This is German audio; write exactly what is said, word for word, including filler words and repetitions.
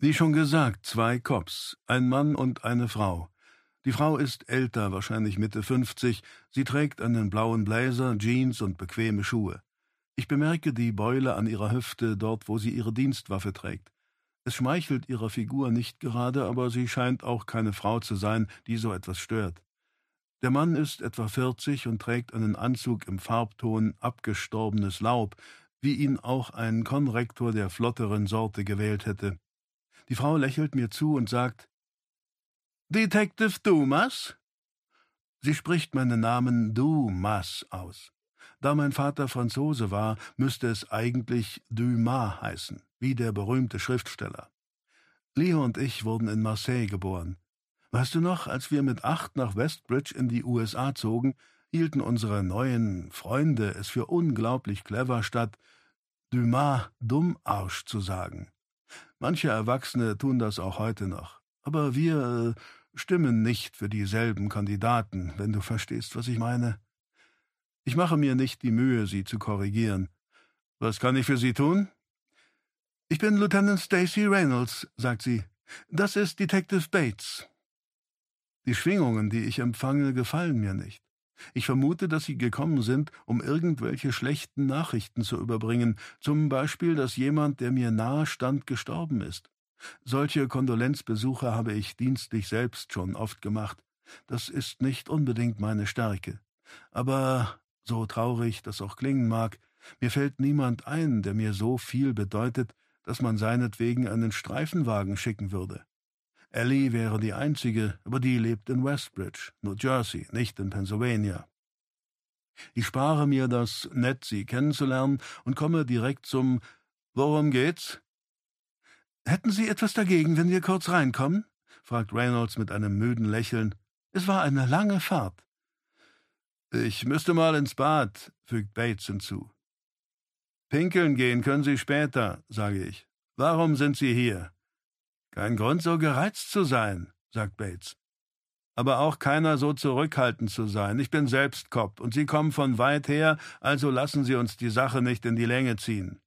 Wie schon gesagt, zwei Cops, ein Mann und eine Frau. Die Frau ist älter, wahrscheinlich Mitte fünfzig, sie trägt einen blauen Blazer, Jeans und bequeme Schuhe. Ich bemerke die Beule an ihrer Hüfte, dort wo sie ihre Dienstwaffe trägt. Es schmeichelt ihrer Figur nicht gerade, aber sie scheint auch keine Frau zu sein, die so etwas stört. Der Mann ist etwa vierzig und trägt einen Anzug im Farbton abgestorbenes Laub, wie ihn auch ein Konrektor der flotteren Sorte gewählt hätte. Die Frau lächelt mir zu und sagt: »Detective Dumas?« Sie spricht meinen Namen Dumas aus. Da mein Vater Franzose war, müsste es eigentlich Dumas heißen, wie der berühmte Schriftsteller. Leo und ich wurden in Marseille geboren. Weißt du noch, als wir mit acht nach Westbridge in die U S A zogen, hielten unsere neuen Freunde es für unglaublich clever, statt Dumas Dummarsch zu sagen. Manche Erwachsene tun das auch heute noch. Aber wir äh, stimmen nicht für dieselben Kandidaten, wenn du verstehst, was ich meine. Ich mache mir nicht die Mühe, sie zu korrigieren. »Was kann ich für Sie tun?« »Ich bin Lieutenant Stacy Reynolds«, sagt sie. »Das ist Detective Bates.« Die Schwingungen, die ich empfange, gefallen mir nicht. Ich vermute, dass sie gekommen sind, um irgendwelche schlechten Nachrichten zu überbringen, zum Beispiel, dass jemand, der mir nahe stand, gestorben ist. Solche Kondolenzbesuche habe ich dienstlich selbst schon oft gemacht. Das ist nicht unbedingt meine Stärke. Aber, so traurig das auch klingen mag, mir fällt niemand ein, der mir so viel bedeutet, dass man seinetwegen einen Streifenwagen schicken würde. Ellie wäre die einzige, aber die lebt in Westbridge, New Jersey, nicht in Pennsylvania. Ich spare mir das, nett sie kennenzulernen, und komme direkt zum »Worum geht's?« »Hätten Sie etwas dagegen, wenn wir kurz reinkommen?« fragt Reynolds mit einem müden Lächeln. »Es war eine lange Fahrt.« »Ich müsste mal ins Bad«, fügt Bates hinzu. »Pinkeln gehen können Sie später«, sage ich. »Warum sind Sie hier?« »Kein Grund, so gereizt zu sein«, sagt Bates. »Aber auch keiner, so zurückhaltend zu sein. Ich bin selbst Cop, und Sie kommen von weit her, also lassen Sie uns die Sache nicht in die Länge ziehen.«